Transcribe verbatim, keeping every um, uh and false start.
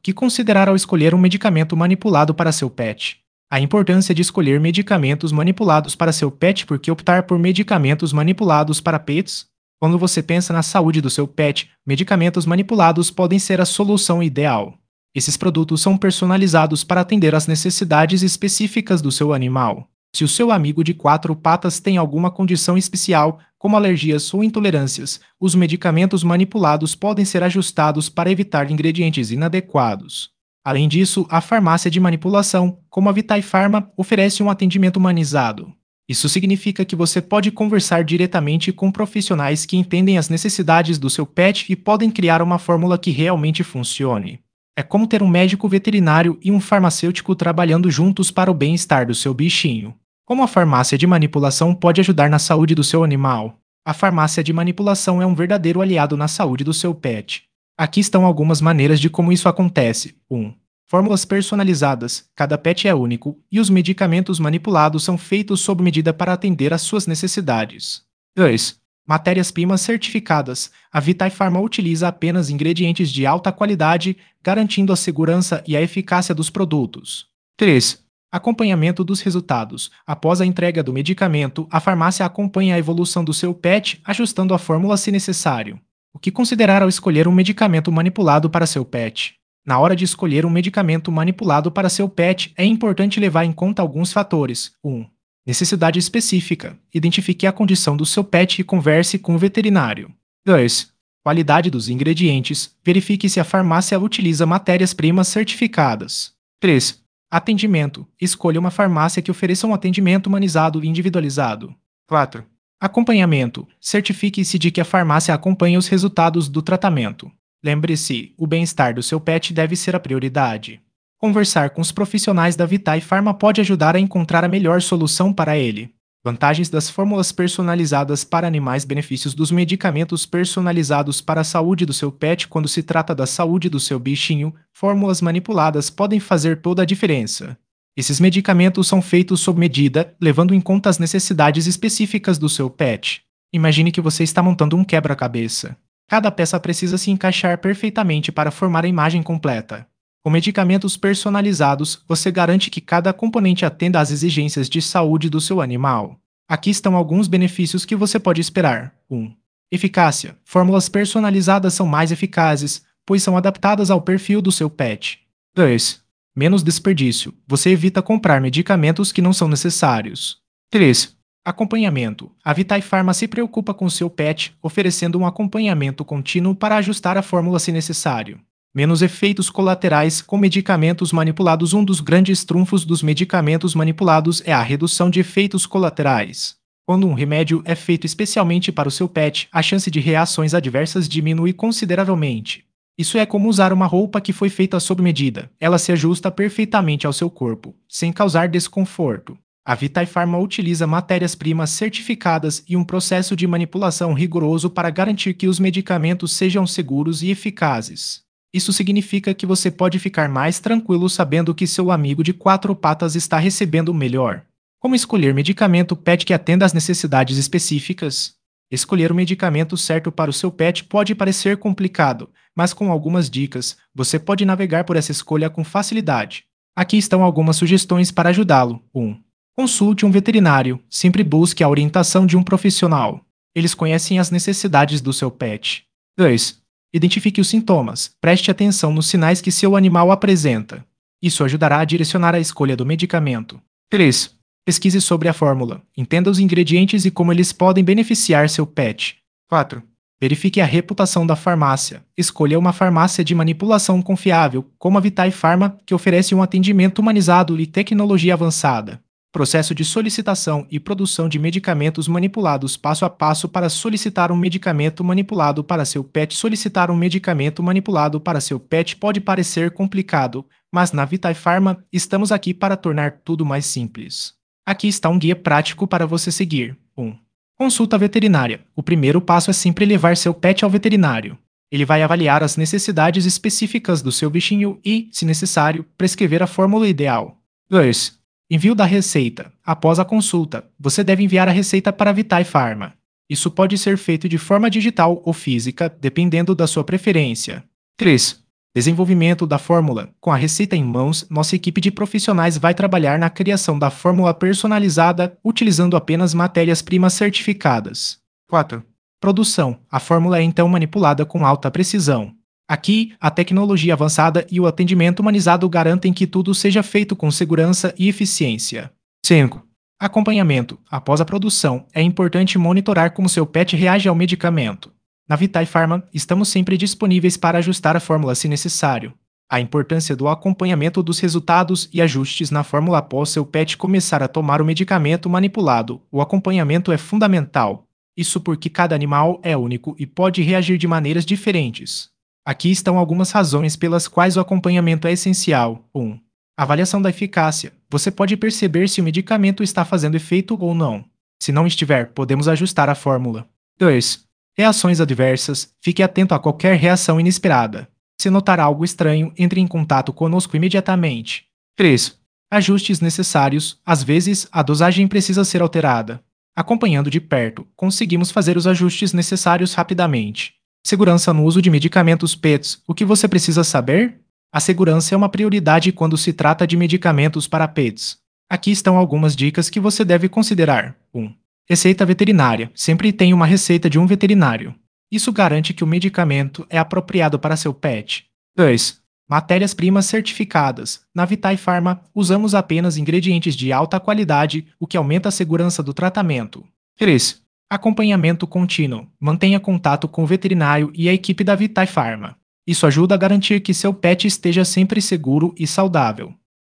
que considerar ao escolher um medicamento manipulado para seu pet? A importância de escolher medicamentos manipulados para seu pet. Por que optar por medicamentos manipulados para pets? Quando você pensa na saúde do seu pet, medicamentos manipulados podem ser a solução ideal. Esses produtos são personalizados para atender às necessidades específicas do seu animal. Se o seu amigo de quatro patas tem alguma condição especial, como alergias ou intolerâncias, os medicamentos manipulados podem ser ajustados para evitar ingredientes inadequados. Além disso, a farmácia de manipulação, como a Vitae Pharma, oferece um atendimento humanizado. Isso significa que você pode conversar diretamente com profissionais que entendem as necessidades do seu pet e podem criar uma fórmula que realmente funcione. É como ter um médico veterinário e um farmacêutico trabalhando juntos para o bem-estar do seu bichinho. Como a farmácia de manipulação pode ajudar na saúde do seu animal? A farmácia de manipulação é um verdadeiro aliado na saúde do seu pet. Aqui estão algumas maneiras de como isso acontece. um. Fórmulas personalizadas. Cada pet é único, e os medicamentos manipulados são feitos sob medida para atender às suas necessidades. dois. Matérias-primas certificadas. A Vitae Pharma utiliza apenas ingredientes de alta qualidade, garantindo a segurança e a eficácia dos produtos. três. Acompanhamento dos resultados. Após a entrega do medicamento, a farmácia acompanha a evolução do seu pet, ajustando a fórmula se necessário. O que considerar ao escolher um medicamento manipulado para seu pet? Na hora de escolher um medicamento manipulado para seu pet, é importante levar em conta alguns fatores. um. Necessidade específica. Identifique a condição do seu pet e converse com o veterinário. dois. Qualidade dos ingredientes. Verifique se a farmácia utiliza matérias-primas certificadas. três. Atendimento. Escolha uma farmácia que ofereça um atendimento humanizado e individualizado. quatro. Acompanhamento. Certifique-se de que a farmácia acompanha os resultados do tratamento. Lembre-se, o bem-estar do seu pet deve ser a prioridade. Conversar com os profissionais da Vitae Pharma pode ajudar a encontrar a melhor solução para ele. Vantagens das fórmulas personalizadas para animais. Benefícios dos medicamentos personalizados para a saúde do seu pet. Quando se trata da saúde do seu bichinho, fórmulas manipuladas podem fazer toda a diferença. Esses medicamentos são feitos sob medida, levando em conta as necessidades específicas do seu pet. Imagine que você está montando um quebra-cabeça. Cada peça precisa se encaixar perfeitamente para formar a imagem completa. Com medicamentos personalizados, você garante que cada componente atenda às exigências de saúde do seu animal. Aqui estão alguns benefícios que você pode esperar. um. Eficácia. Fórmulas personalizadas são mais eficazes, pois são adaptadas ao perfil do seu pet. dois. Menos desperdício. Você evita comprar medicamentos que não são necessários. três. Acompanhamento. A Vitae Pharma se preocupa com seu pet, oferecendo um acompanhamento contínuo para ajustar a fórmula se necessário. Menos efeitos colaterais com medicamentos manipulados. Um dos grandes trunfos dos medicamentos manipulados é a redução de efeitos colaterais. Quando um remédio é feito especialmente para o seu pet, a chance de reações adversas diminui consideravelmente. Isso é como usar uma roupa que foi feita sob medida. Ela se ajusta perfeitamente ao seu corpo, sem causar desconforto. A Vitae Pharma utiliza matérias-primas certificadas e um processo de manipulação rigoroso para garantir que os medicamentos sejam seguros e eficazes. Isso significa que você pode ficar mais tranquilo sabendo que seu amigo de quatro patas está recebendo o melhor. Como escolher medicamento pet que atenda às necessidades específicas? Escolher o medicamento certo para o seu pet pode parecer complicado, mas com algumas dicas, você pode navegar por essa escolha com facilidade. Aqui estão algumas sugestões para ajudá-lo. um. Consulte um veterinário. Sempre busque a orientação de um profissional. Eles conhecem as necessidades do seu pet. dois. Identifique os sintomas. Preste atenção nos sinais que seu animal apresenta. Isso ajudará a direcionar a escolha do medicamento. três. Pesquise sobre a fórmula. Entenda os ingredientes e como eles podem beneficiar seu pet. quatro. Verifique a reputação da farmácia. Escolha uma farmácia de manipulação confiável, como a Vitae Pharma, que oferece um atendimento humanizado e tecnologia avançada. Processo de solicitação e produção de medicamentos manipulados. Passo a passo para solicitar um medicamento manipulado para seu pet. Solicitar um medicamento manipulado para seu pet pode parecer complicado, mas na Vitae Pharma estamos aqui para tornar tudo mais simples. Aqui está um guia prático para você seguir. um. Consulta veterinária. O primeiro passo é sempre levar seu pet ao veterinário. Ele vai avaliar as necessidades específicas do seu bichinho e, se necessário, prescrever a fórmula ideal. dois. Envio da receita. Após a consulta, você deve enviar a receita para a Vitae Pharma. Isso pode ser feito de forma digital ou física, dependendo da sua preferência. três. Desenvolvimento da fórmula. Com a receita em mãos, nossa equipe de profissionais vai trabalhar na criação da fórmula personalizada, utilizando apenas matérias-primas certificadas. quatro. Produção. A fórmula é então manipulada com alta precisão. Aqui, a tecnologia avançada e o atendimento humanizado garantem que tudo seja feito com segurança e eficiência. cinco. Acompanhamento. Após a produção, é importante monitorar como seu pet reage ao medicamento. Na Vitae Pharma, estamos sempre disponíveis para ajustar a fórmula se necessário. A importância do acompanhamento dos resultados e ajustes na fórmula após seu pet começar a tomar o medicamento manipulado. O acompanhamento é fundamental. Isso porque cada animal é único e pode reagir de maneiras diferentes. Aqui estão algumas razões pelas quais o acompanhamento é essencial. um. Avaliação da eficácia. Você pode perceber se o medicamento está fazendo efeito ou não. Se não estiver, podemos ajustar a fórmula. dois. Reações adversas. Fique atento a qualquer reação inesperada. Se notar algo estranho, entre em contato conosco imediatamente. três. Ajustes necessários. Às vezes, a dosagem precisa ser alterada. Acompanhando de perto, conseguimos fazer os ajustes necessários rapidamente. Segurança no uso de medicamentos pets. O que você precisa saber? A segurança é uma prioridade quando se trata de medicamentos para pets. Aqui estão algumas dicas que você deve considerar. um. Receita veterinária. Sempre tenha uma receita de um veterinário. Isso garante que o medicamento é apropriado para seu pet. dois. Matérias-primas certificadas. Na Vitae Pharma, usamos apenas ingredientes de alta qualidade, o que aumenta a segurança do tratamento. três. Acompanhamento contínuo. Mantenha contato com o veterinário e a equipe da Vitae Pharma. Isso ajuda a garantir que seu pet esteja sempre seguro e saudável.